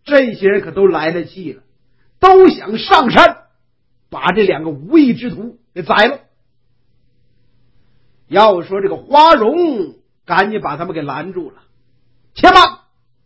这些人可都来了气了，都想上山把这两个无义之徒给宰了。要说这个花荣赶紧把他们给拦住了，且慢，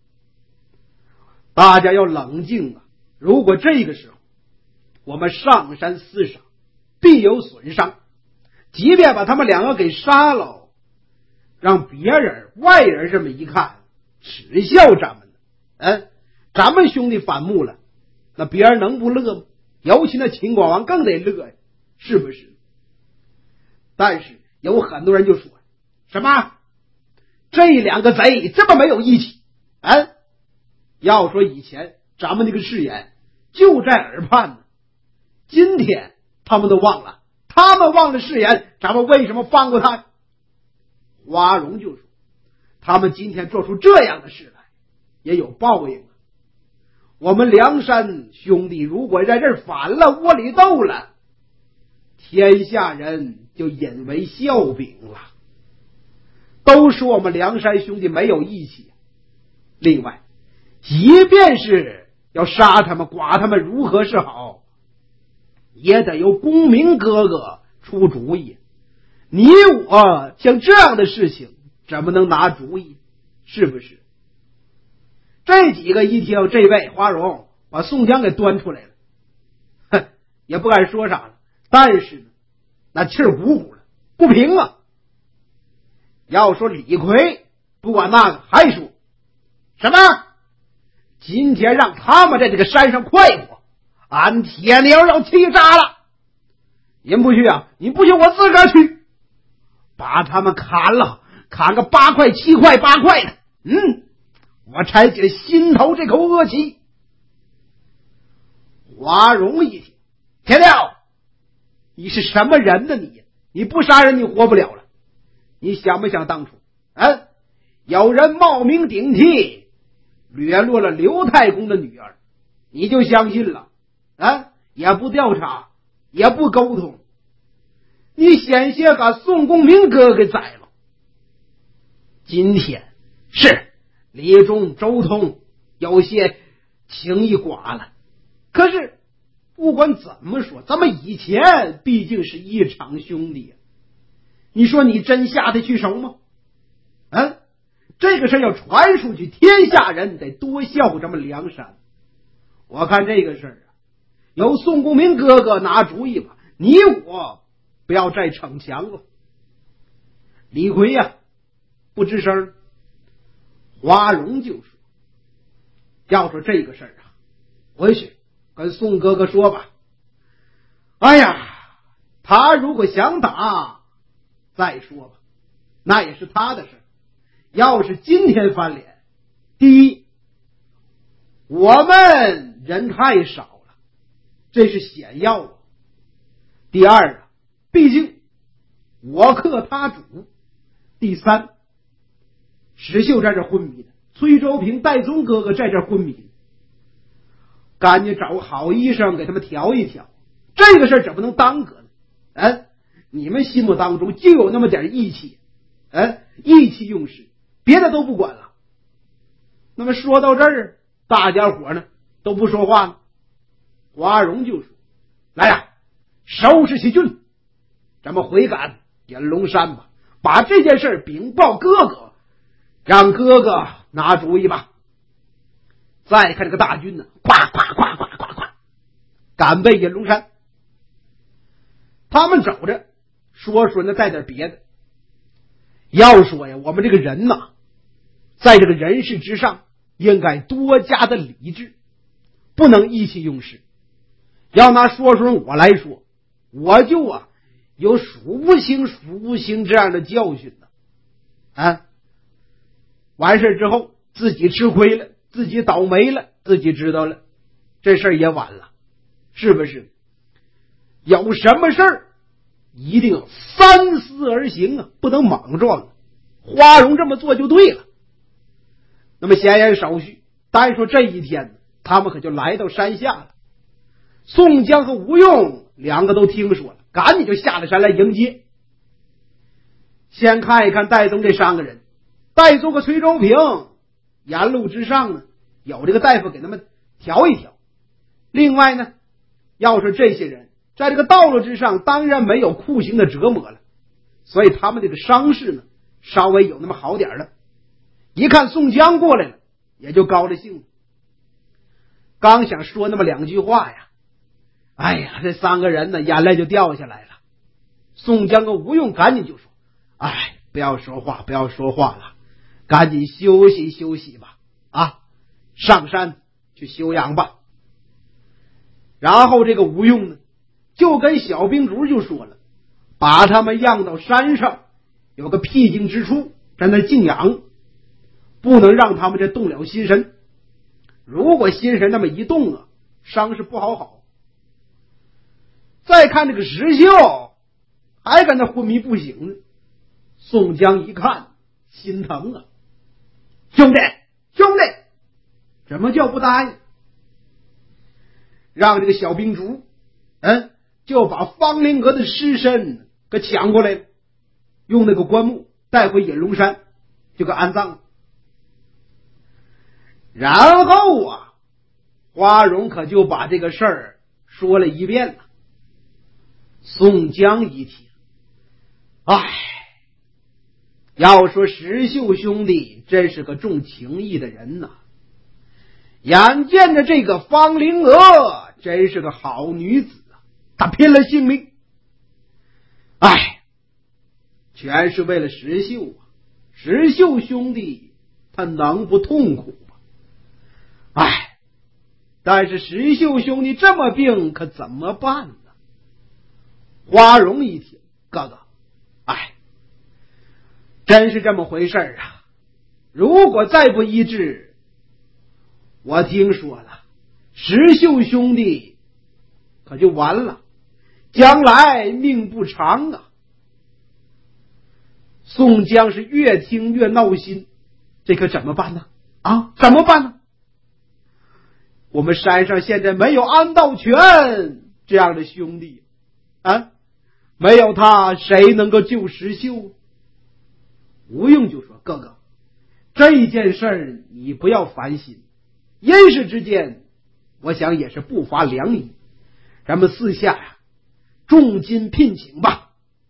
大家要冷静啊！如果这个时候我们上山厮杀，必有损伤，即便把他们两个给杀了，让别人外人这么一看，耻笑咱们的，咱们兄弟反目了，那别人能不乐吗？尤其那秦广王更得乐呀，是不是？但是有很多人就说，什么这两个贼这么没有义气，要说以前咱们那个誓言就在耳畔呢，今天他们都忘了，他们忘了誓言，咱们为什么放过他？花荣就说，他们今天做出这样的事来也有报应啊。我们梁山兄弟如果在这儿反了，窝里斗了，天下人就引为笑柄了，都说我们梁山兄弟没有义气。另外，即便是要杀他们剐他们，如何是好，也得由公明哥哥出主意，你我像这样的事情怎么能拿主意，是不是？这几个一听，这位花荣把宋江给端出来了，也不敢说啥了，但是呢，那气儿鼓鼓了，不平啊。要说李逵不管那个，还说什么今天让他们在这个山上快活，俺铁娘要气炸了。您不去啊？您不去我自个儿去，把他们砍了，砍个8块7块8块的，我才解心头这口恶气。花荣一听，铁料，你是什么人呢？你不杀人你活不了了。你想不想当初有人冒名顶替掠落了刘太公的女儿，你就相信了也不调查也不沟通，你险些把宋公明哥给宰了。今天是李忠周通有些情义寡了，可是不管怎么说，咱们以前毕竟是一场兄弟，你说你真下得去手吗？这个事要传出去，天下人得多笑话咱们梁山。我看这个事由宋公明哥哥拿主意吧，你我不要再逞强了。李逵不吱声。花荣就说，要说这个事回去跟宋哥哥说吧。他如果想打再说吧，那也是他的事。要是今天翻脸，第一，我们人太少了，这是险要第二毕竟我克他主。第三，石秀在这昏迷的，崔州平、戴宗哥哥在这昏迷，赶紧找个好医生给他们调一调，这个事怎么能耽搁呢？你们心目当中就有那么点义气，义气用事，别的都不管了。那么说到这儿，大家伙呢都不说话了。花荣就说，来收拾起军，咱们回赶点龙山吧，把这件事禀报哥哥，让哥哥拿主意吧。再看这个大军呢，咵咵咵咵咵咵赶奔引龙山。他们走着说呢带点别的。要说我们这个人在这个人事之上应该多加的理智，不能意气用事。要拿说我来说，我就有数不清这样的教训完事之后自己吃亏了，自己倒霉了，自己知道了，这事儿也晚了，是不是？有什么事儿一定要三思而行不能莽撞。花荣这么做就对了。那么闲言少叙，单说这一天他们可就来到山下了。宋江和吴用两个都听说了，赶紧就下了山来迎接。先看一看戴宗这3个人，戴宗和崔州平沿路之上呢，有这个大夫给他们调一调。另外呢，要是这些人在这个道路之上当然没有酷刑的折磨了，所以他们这个伤势呢稍微有那么好点了。一看宋江过来了，也就高了兴了。刚想说那么两句话呀，哎呀，这三个人呢眼泪就掉下来了。宋江跟吴用赶紧就说：哎，不要说话了，赶紧休息休息吧，啊，上山去休养吧。然后这个吴用呢就跟小兵卒就说了，把他们让到山上有个僻静之处，在那静养，不能让他们这动了心神。如果心神那么一动啊，伤势不好。再看这个石秀还跟那昏迷不醒呢，宋江一看心疼啊，兄弟，怎么叫不答应？让这个小兵卒就把方灵阁的尸身给抢过来了，用那个棺木带回隐龙山就给安葬了。然后啊，花荣可就把这个事儿说了一遍了。宋江一听，要说石秀兄弟真是个重情义的人呐，眼见着这个方灵娥真是个好女子啊，她拼了性命，全是为了石秀啊。石秀兄弟他能不痛苦吗？但是石秀兄弟这么病可怎么办呢？花荣一听，哥哥，真是这么回事啊，如果再不医治，我听说了，石秀兄弟可就完了，将来命不长啊。宋江是越听越闹心，这可怎么办呢？怎么办呢？我们山上现在没有安道全这样的兄弟没有他谁能够救石秀？吴用就说：哥哥，这件事儿你不要烦心，因事之间我想也是不乏良医，咱们私下重金聘请吧。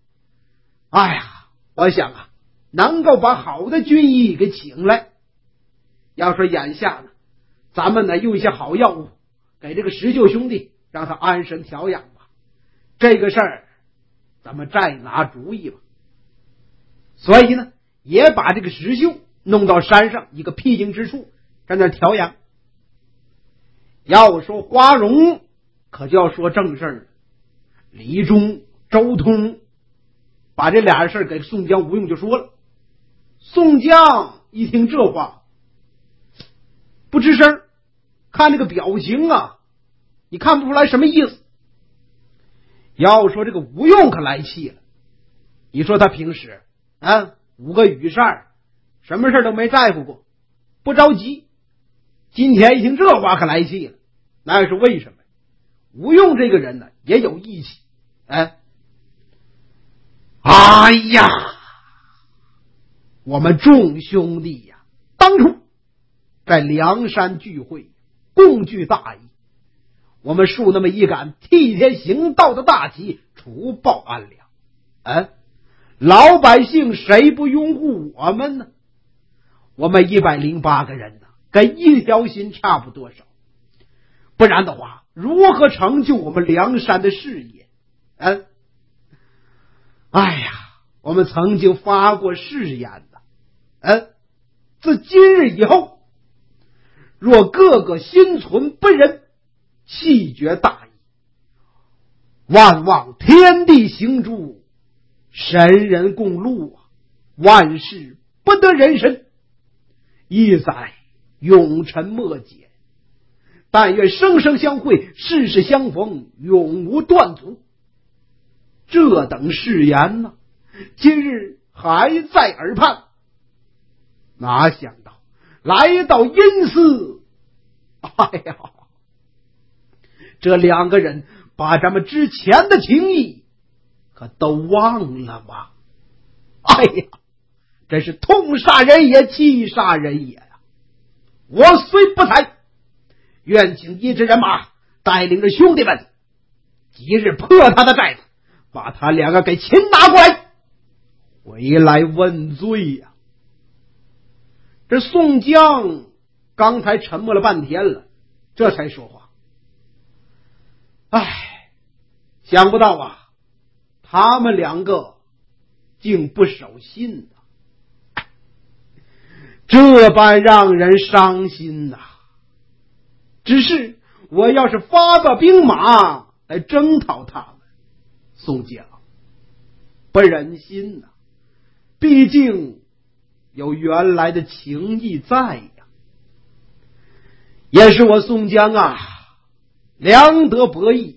我想能够把好的军医给请来。要说眼下呢，咱们呢用一些好药物给这个石秀兄弟，让他安神调养吧。这个事儿咱们再拿主意吧。所以呢，也把这个石秀弄到山上一个僻静之处，在那调养。要说花荣，可就要说正事儿。李忠、周通把这俩事儿给宋江、吴用就说了。宋江一听这话，不吱声，看这个表情你看不出来什么意思。要说这个吴用可来气了，你说他平时5个羽扇，什么事都没在乎过，不着急，今天一听这话可来气了。那是为什么？吴用这个人呢也有义气。我们众兄弟当初在梁山聚会，共聚大义，我们竖那么一杆替天行道的大旗，除暴安良。老百姓谁不拥护我们呢？我们108个人跟一条心差不多少，不然的话如何成就我们梁山的事业？我们曾经发过誓言自今日以后，若个个心存不仁，弃绝大义，万望天地行诸，神人共禄万事不得人身，一载永沉莫解，但愿生生相会，世世相逢，永无断足。这等誓言今日还在耳畔，哪想到来到阴司，这两个人把咱们之前的情谊可都忘了吗？真是痛杀人也，气杀人也我虽不才， 愿请一支人马带领着兄弟们即日破他的寨子，把他两个给擒拿过来，回来问罪呀。这宋江刚才沉默了半天了，这才说话。想不到啊，他们两个竟不守信啊，这般让人伤心呐。只是我要是发个兵马来征讨他们，宋江不忍心呐，毕竟有原来的情谊在呀。也是我宋江啊，良得伯义，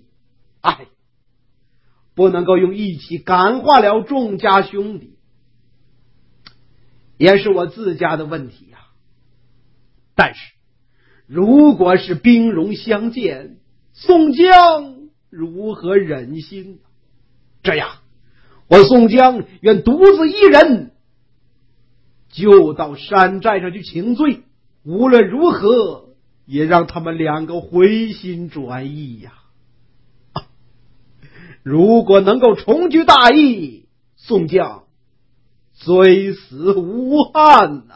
不能够用义气感化了众家兄弟，也是我自家的问题呀。但是如果是兵戎相见，宋江如何忍心？这样，我宋江愿独自一人就到山寨上去请罪，无论如何也让他们两个回心转意呀。如果能够重聚大义，宋江虽死无憾呐。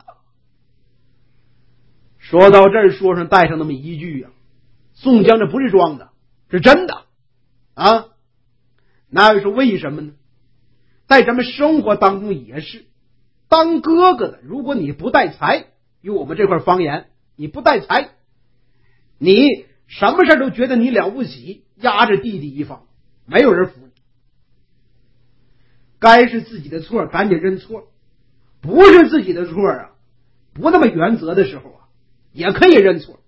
说到这儿，说上带上那么一句啊，宋江这不是装的，是真的啊。那又是为什么呢？在咱们生活当中也是，当哥哥的，如果你不带财，用我们这块方言，你不带财，你什么事都觉得你了不起，压着弟弟一方，没有人服你。该是自己的错赶紧认错，不是自己的错啊，不那么原则的时候啊，也可以认错。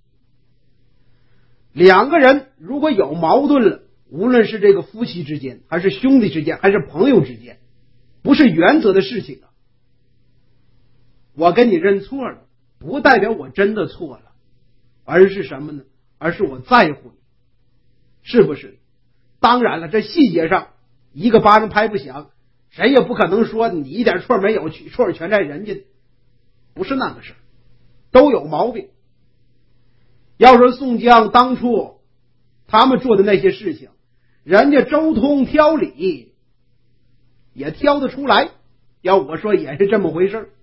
两个人如果有矛盾了，无论是这个夫妻之间，还是兄弟之间，还是朋友之间，不是原则的事情啊，我跟你认错了，不代表我真的错了，而是什么呢？而是我在乎你，是不是？当然了，这细节上一个巴掌拍不响，谁也不可能说你一点错没有，错全在人家，不是那个事，都有毛病。要说宋江当初他们做的那些事情，人家周通挑理也挑得出来，要我说也是这么回事。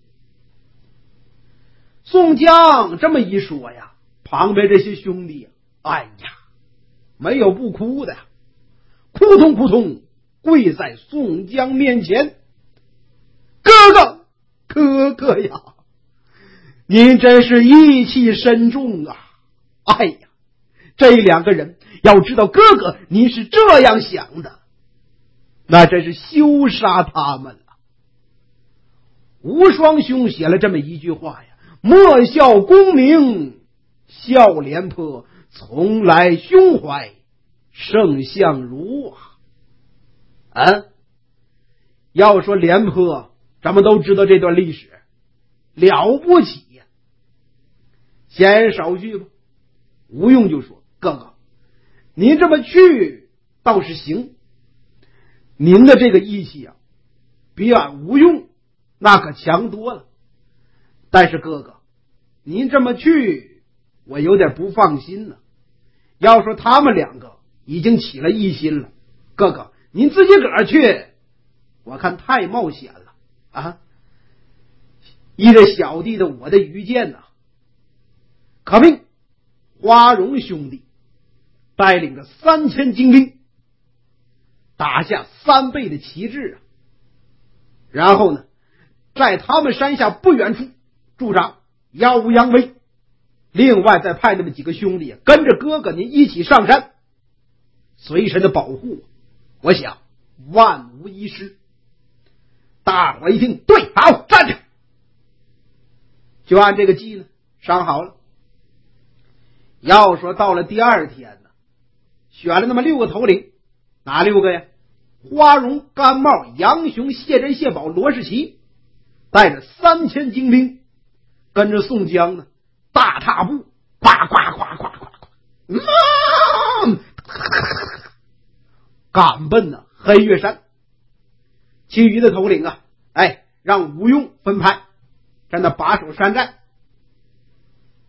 宋江这么一说呀，旁边这些兄弟没有不哭的，扑通扑通跪在宋江面前，哥哥呀，您真是义气深重啊！这两个人要知道哥哥您是这样想的，那真是羞杀他们了。无双兄写了这么一句话呀，莫笑功名笑廉颇，从来胸怀胜相如要说廉颇，咱们都知道这段历史了不起呀。闲言少叙吧，吴用就说：哥哥，您这么去倒是行，您的这个义气啊，比俺吴用那可强多了。但是哥哥，您这么去，我有点不放心了。要说他们两个已经起了异心了，哥哥您自己个儿去，我看太冒险了依着小弟的我的愚见可命花荣兄弟带领着3000精兵，打下3倍的旗帜然后呢，在他们山下不远处驻扎，耀武扬威。另外再派那么几个兄弟跟着哥哥您一起上山，随身的保护，我想万无一失。大伙一听，对，好，站着，就按这个计呢商好了。要说到了第二天呢，选了那么6个头领，哪6个呀？花荣、甘茂、杨雄、谢珍、谢宝、罗士奇，带着3000精兵，跟着宋江呢，大踏步，呱呱呱呱呱呱，赶奔黑岳山。其余的头领啊，让吴用分派在那把守山寨。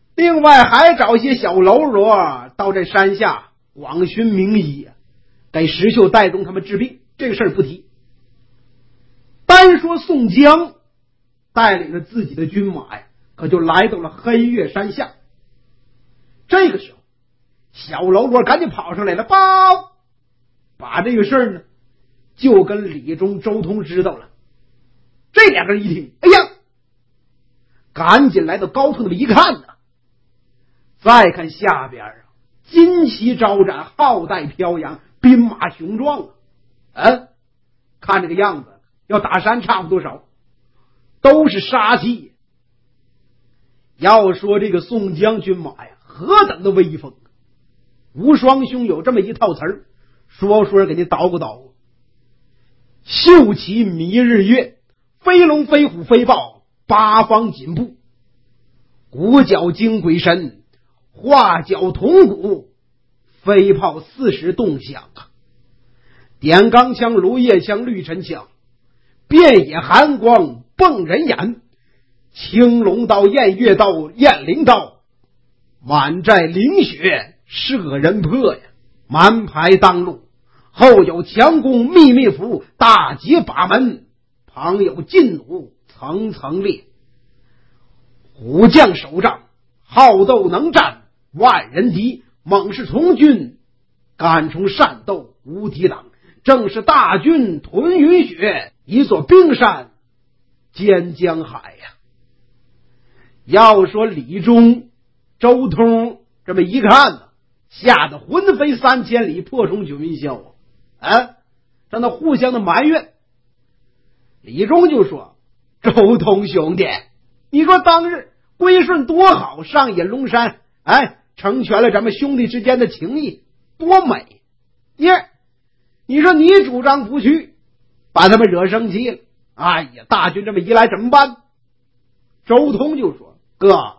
另外还找些小喽啰到这山下广寻名医，给石秀、戴宗他们治病。这个事儿不提，单说宋江带领着自己的军马呀，可就来到了黑岳山下。这个时候小喽啰赶紧跑上来了，把这个事儿呢就跟李忠、周通知道了。这两个人一听，哎呀，赶紧来到高处那么一看呢，再看下边啊，旌旗招展，浩带飘扬，兵马雄壮啊，看这个样子要打山差不多少，都是杀气。要说这个宋江军马呀，何等的威风！无双兄有这么一套词儿，说给你捣鼓捣鼓。秀旗迷日月，飞龙飞虎飞豹，八方锦布，鼓角惊鬼神，画角铜鼓，飞炮40动响啊！点钢枪、芦叶枪、绿尘枪，遍野寒光蹦人眼，青龙刀、偃月刀、雁翎刀，满寨凌雪射人破呀！满排当路，后有强弓密密伏，大捷把门，旁有劲弩层层列。虎将手杖，好斗能战万人敌，猛士从军，敢从善斗无敌挡。正是大军屯云雪，一座冰山兼江海呀！要说李忠、周通这么一看呢，吓得魂飞3000里，破冲9云霄啊！让他互相的埋怨。李忠就说：“周通兄弟，你说当日归顺多好，上引龙山，成全了咱们兄弟之间的情谊，多美！你说你主张不去，把他们惹生气了。哎呀，大军这么一来怎么办？”周通就说：“哥，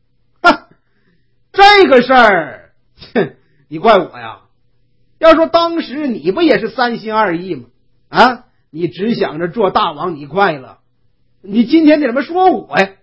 这个事儿，你怪我呀？要说当时你不也是三心二意吗？你只想着做大王，你快乐，你今天怎么说我呀？”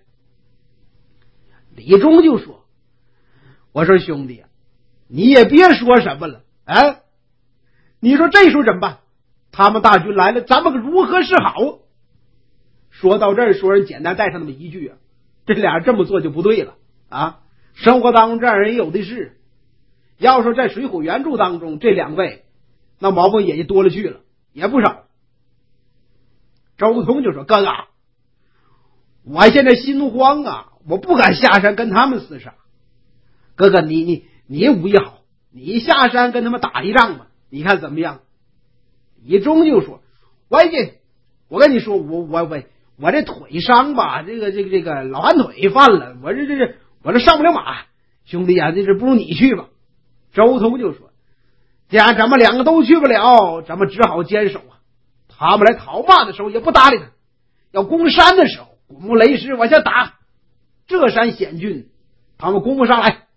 李忠就说：“我说兄弟，你也别说什么了，你说这时候怎么办？他们大军来了，咱们可如何是好？”说到这儿，说人简单带上那么一句这俩人这么做就不对了生活当中这样人也有的是。要说在《水浒》原著当中，这两位那毛病也多了去了，也不少。周通就说：“哥哥，我现在心慌我不敢下山跟他们厮杀。哥哥，你武艺好，你下山跟他们打一仗吧，你看怎么样？”李忠就说：“我跟你说，我这腿伤吧，这个老寒腿犯了，我这上不了马，兄弟这不如你去吧。”周通就说：“既然咱们两个都去不了，咱们只好坚守他们来讨骂的时候也不搭理他，要攻山的时候滚木雷石往下打，这山险峻，他们攻不上来。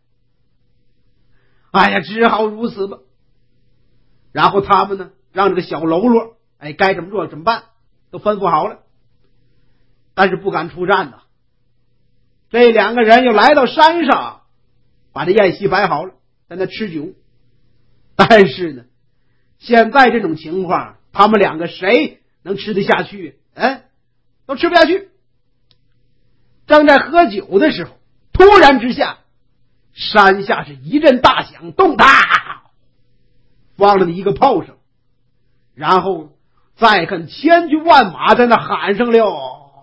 只好如此吧。”然后他们呢，让这个小喽啰该怎么做怎么办，都吩咐好了，但是不敢出战这两个人又来到山上，把这宴席摆好了，在那吃酒。但是呢，现在这种情况，他们两个谁能吃得下去？都吃不下去。正在喝酒的时候，突然之下，山下是一阵大响，咚哒，放了一个炮声，然后再看千军万马在那喊上了，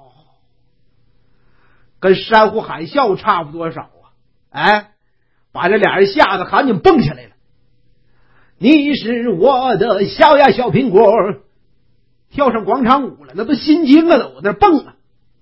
跟山呼海啸差不多少把这俩人吓得赶紧蹦起来了。你是我的小呀小苹果，跳上广场舞了，那都心惊了，都在那蹦了。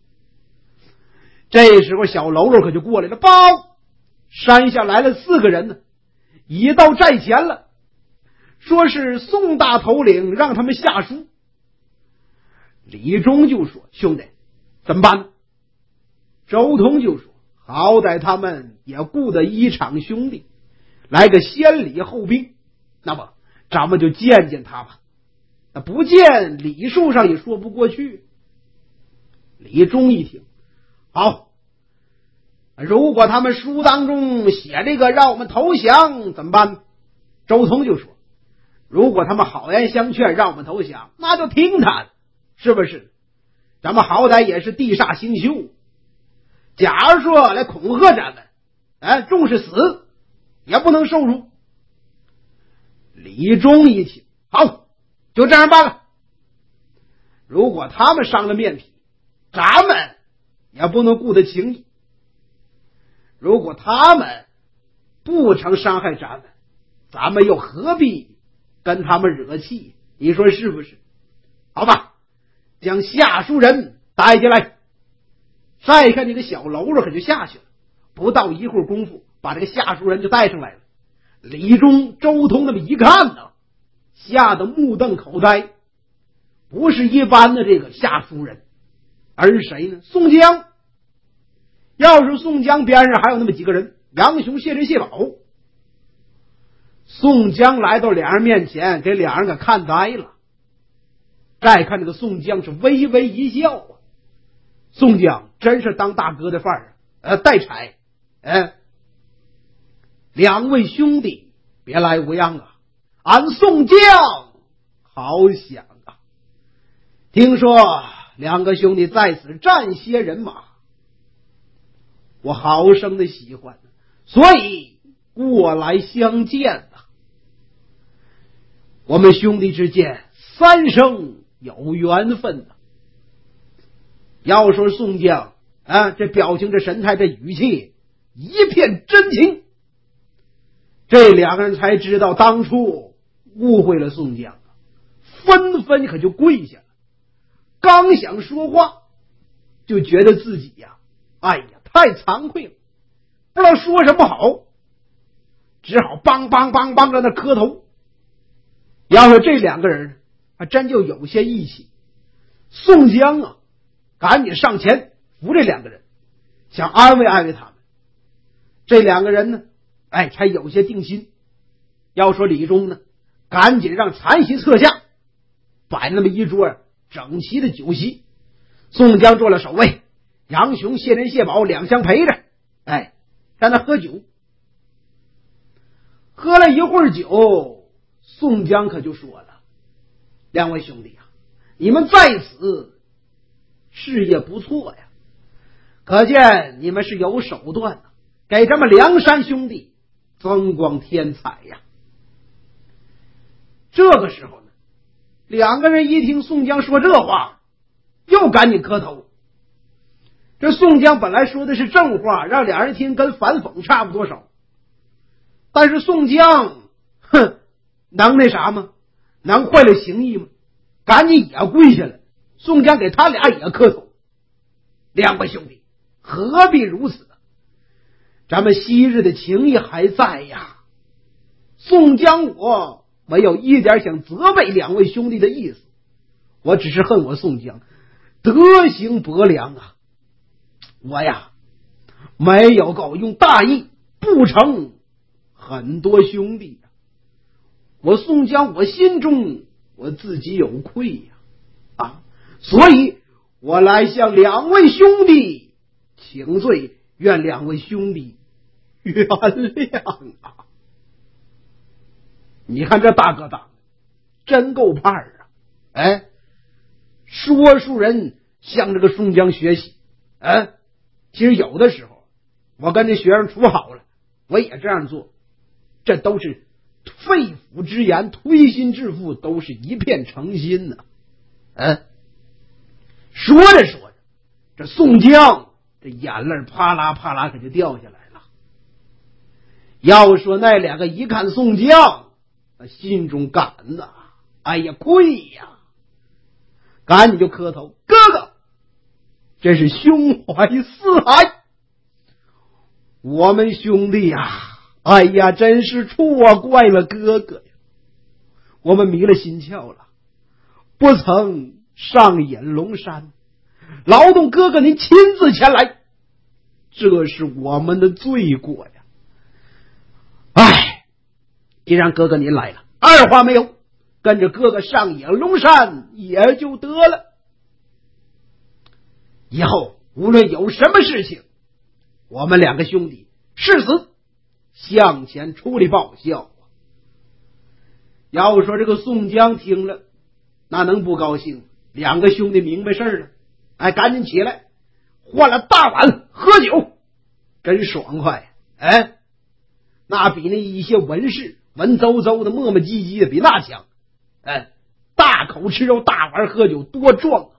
这时候小喽啰可就过来了，山下来了4个人呢，已到寨前了，说是宋大头领让他们下书。李忠就说：“兄弟，怎么办呢？”周通就说：“好歹他们也雇的一场兄弟，来个先礼后兵，那么咱们就见见他吧。那不见礼数上也说不过去。”李忠一听，好， 如果他们书当中写这个让我们投降怎么办？周通就说，如果他们好言相劝让我们投降，那就听他的，是不是？咱们好歹也是地煞星宿，假如说来恐吓咱们，重视死也不能受辱。李忠一听，好，就这样办了。如果他们伤了面皮，咱们也不能顾得情义。如果他们不曾伤害咱们，咱们又何必跟他们惹气？你说是不是？好吧，将下书人带进来。再看这个小喽啰可就下去了，不到一会儿功夫，把这个下书人就带上来了。李忠、周通那么一看呢，吓得目瞪口呆，不是一般的这个下书人，而是谁呢？宋江。要是宋江边上还有那么几个人，杨雄、谢珍、谢宝。宋江来到两人面前，给两人给看呆了。再看这个宋江是微微一笑啊，宋江真是当大哥的范儿，带彩，两位兄弟别来无恙啊，俺宋江好想啊。听说两个兄弟在此暂歇人马，我好生的喜欢，所以过来相见的。我们兄弟之间三生有缘分的。要说宋江这表情、这神态、这语气，一片真情。这两个人才知道当初误会了宋江，纷纷可就跪下了。刚想说话，就觉得自己呀，太惭愧了，不知道说什么好，只好梆梆梆梆在那磕头。要说这两个人还真就有些义气。宋江赶紧上前扶这两个人，想安慰安慰他们。这两个人呢，才有些定心。要说李忠呢，赶紧让残席撤下，摆那么一桌整齐的酒席。宋江做了守卫，杨雄、谢珍、谢宝两相陪着，在那喝酒。喝了一会儿酒，宋江可就说了，两位兄弟啊，你们在此事业不错呀，可见你们是有手段的，给咱们梁山兄弟增光添彩呀。这个时候呢，两个人一听宋江说这话，又赶紧磕头。这宋江本来说的是正话，让两人听跟反讽差不多少，但是宋江能那啥吗？能坏了情义吗？赶紧也跪下来，宋江给他俩也磕头。两位兄弟何必如此？咱们昔日的情谊还在呀。宋江我没有一点想责备两位兄弟的意思，我只是恨我宋江德行薄凉啊。我呀没有够用大义不成很多兄弟啊。我宋江我心中我自己有愧呀，所以我来向两位兄弟请罪，愿两位兄弟原谅啊。你看这大哥大真够派啊！说书人向这个宋江学习，其实有的时候我跟这学生处好了，我也这样做，这都是肺腑之言，推心置腹，都是一片诚心呢。说着说着，这宋江这眼泪啪啦啪啦可就掉下来了。要说那两个一看宋江，心中感呐，愧呀，赶紧就磕头，哥哥真是胸怀四海，我们兄弟呀，真是错怪了哥哥呀，我们迷了心窍了，不曾上引龙山，劳动哥哥您亲自前来，这是我们的罪过呀。既然哥哥您来了，二话没有，跟着哥哥上引龙山也就得了。以后无论有什么事情， 我们两个兄弟誓死向前处理报效。要说这个宋江听了，那能不高兴？两个兄弟明白事儿了，哎，赶紧起来，换了大碗喝酒，真爽快。哎，那比那一些文士文绉绉的磨磨唧唧的比那强。哎，大口吃肉，大碗喝酒，多壮啊！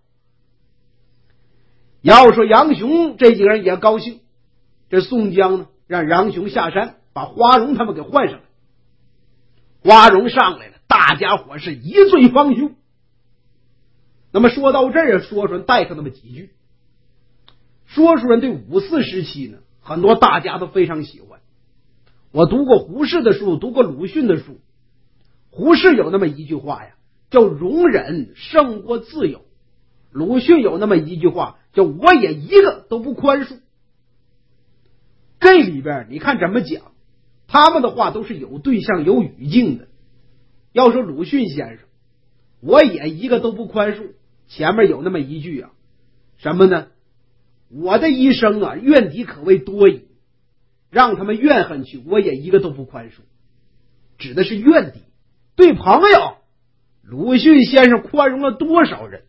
要说杨雄这几个人也高兴，这宋江呢，让杨雄下山把花荣他们给换上来。花荣上来了，大家伙是一醉方休。那么说到这儿，说说带上那么几句。说书人对五四时期呢，很多大家都非常喜欢。我读过胡适的书，读过鲁迅的书。胡适有那么一句话呀，叫容忍胜过自由。鲁迅有那么一句话，叫我也一个都不宽恕。这里边你看怎么讲，他们的话都是有对象有语境的。要说鲁迅先生，我也一个都不宽恕，前面有那么一句啊，什么呢？我的一生啊，怨敌可谓多矣，让他们怨恨去，我也一个都不宽恕。指的是怨敌。对朋友，鲁迅先生宽容了多少人？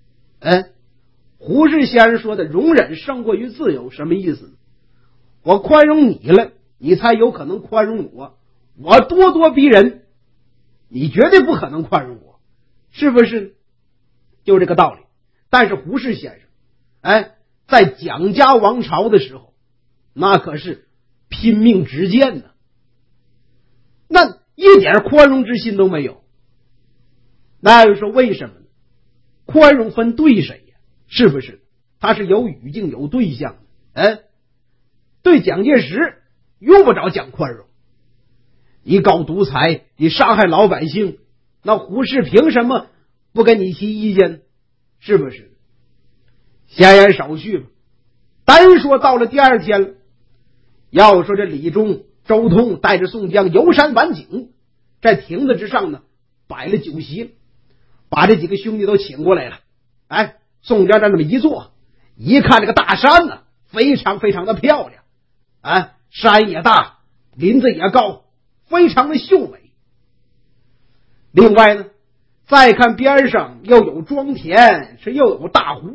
胡适先生说的容忍胜过于自由，什么意思？我宽容你了，你才有可能宽容我。我咄咄逼人，你绝对不可能宽容我，是不是？就这个道理。但是胡适先生，在蒋家王朝的时候，那可是拼命直谏呢，那一点宽容之心都没有。那又说为什么呢？宽容分对谁呀？是不是？他是有语境有对象的。对蒋介石用不着讲宽容，你搞独裁，你伤害老百姓，那胡适凭什么不跟你提意见？是不是？闲言少叙吧。单说到了第二天了，要说这李忠、周通带着宋江游山玩景，在亭子之上呢摆了酒席，把这几个兄弟都请过来了。宋江在那么一坐，一看这个大山呢，非常非常的漂亮。山也大，林子也高，非常的秀美。另外呢，再看边上又有庄田，是又有大湖。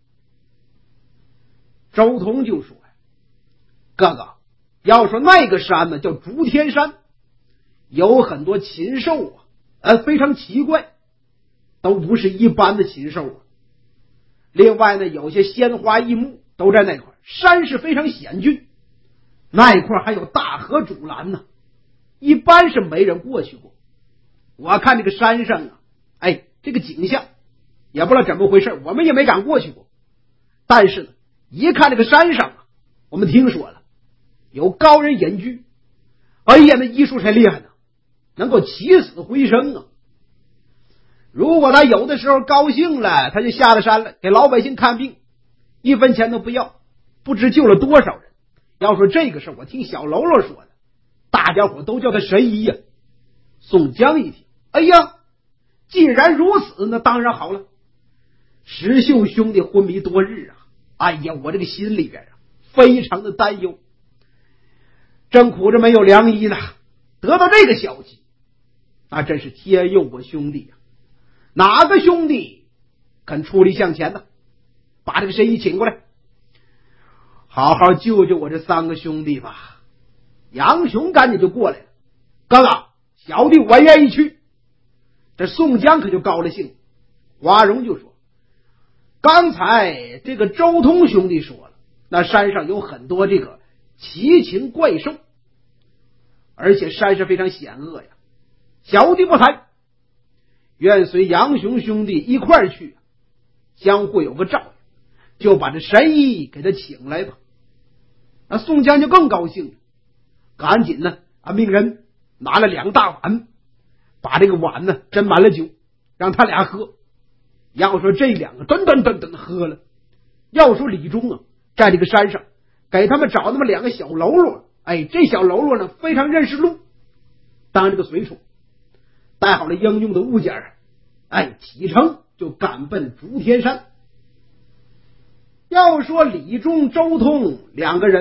周通就说：“哥哥，要说那个山呢，叫竹天山，有很多禽兽非常奇怪，都不是一般的禽兽。另外呢，有些鲜花异木都在那块，山势非常险峻，那一块还有大河阻拦呢，一般是没人过去过。我看这个山上这个景象也不知道怎么回事，我们也没敢过去过。但是呢，一看这个山上我们听说了有高人隐居，那医术才厉害呢，能够起死回生啊！如果他有的时候高兴了，他就下了山了，给老百姓看病，一分钱都不要，不知救了多少人。要说这个事我听小喽啰说的，大家伙都叫他神医呀。宋江一听，既然如此，那当然好了。石秀兄弟昏迷多日我这个心里边非常的担忧，正苦着没有良医呢。得到这个消息，那真是天佑我兄弟哪个兄弟肯出力向前呢？把这个神医请过来，好好救救我这三个兄弟吧。杨雄赶紧就过来了，哥哥，小弟我愿意去。这宋江可就高了兴，花荣就说：刚才这个周通兄弟说了，那山上有很多这个奇禽怪兽，而且山势非常险恶呀，小弟不才，愿随杨雄兄弟一块儿去，相互有个照应，就把这神医给他请来吧。那宋江就更高兴了，赶紧呢命人拿了2大碗，把这个碗呢斟满了酒，让他俩喝。要说这两个顿喝了。要说李忠在这个山上给他们找那么2个小喽啰，这小喽啰呢非常认识路，当这个随从，带好了应用的物件启程就赶奔竹天山。要说李忠、周通2个人呢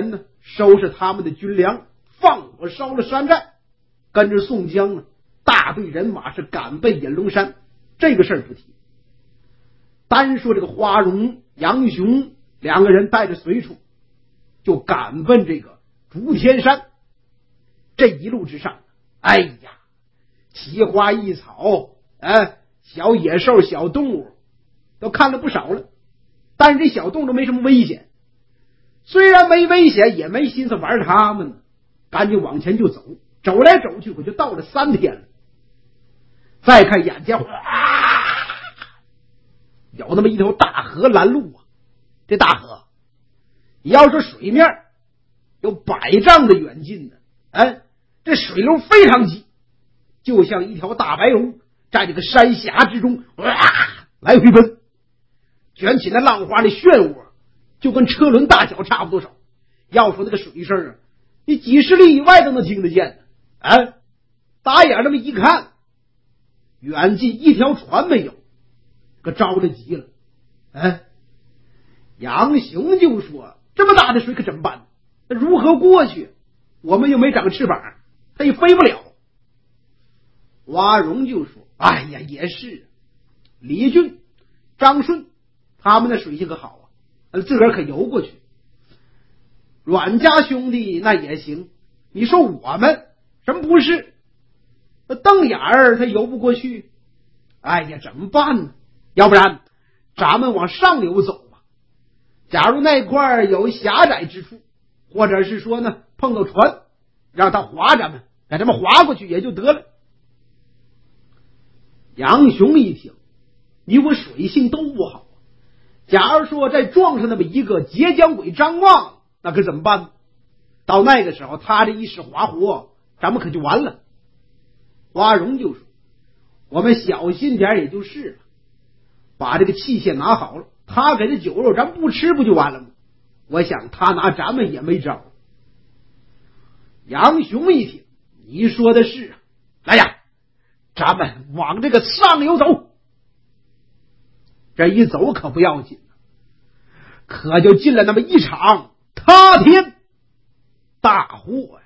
收拾他们的军粮，放火烧了山寨，跟着宋江呢，大队人马是赶奔引龙山。这个事儿不提，单说这个花荣、杨雄两个人带着随从就赶奔这个竹天山。这一路之上，哎呀，奇花异草，小野兽、小动物都看了不少了，但是这小动物没什么危险，虽然没危险，也没心思玩他们呢，赶紧往前就走，走来走去，可就到了3天了。再看眼前，有那么一条大河拦路啊！这大河，你要说水面有100丈的远近呢，这水流非常急，就像一条大白龙在这个山峡之中来回奔，卷起那浪花的漩涡，就跟车轮大小差不多少。要说那个水声啊，你几十里以外都能听得见的。打眼那么一看，远近一条船没有，可着了急了。杨雄就说：“这么大的水可怎么办？那如何过去？我们又没长翅膀，它也飞不了。”花荣就说：“哎呀，也是，李俊、张顺他们的水性可好啊，自个儿可游过去。阮家兄弟那也行，你说我们什么不是？瞪眼儿他游不过去。哎呀，怎么办呢？要不然咱们往上游走吧。假如那块有狭窄之处，或者是说呢碰到船，让他划咱们，让咱们划过去也就得了。”杨雄一听，你我水性都不好，假如说再撞上那么一个截江鬼张望，那可怎么办呢？到那个时候他这一时滑活，咱们可就完了。花荣就说：“我们小心点也就是了，把这个器械拿好了，他给的酒肉咱不吃不就完了吗？我想他拿咱们也没招。”杨雄一听，你说的是啊，来呀，咱们往这个上游走。这一走可不要紧，可就进了那么一场塌天大祸呀。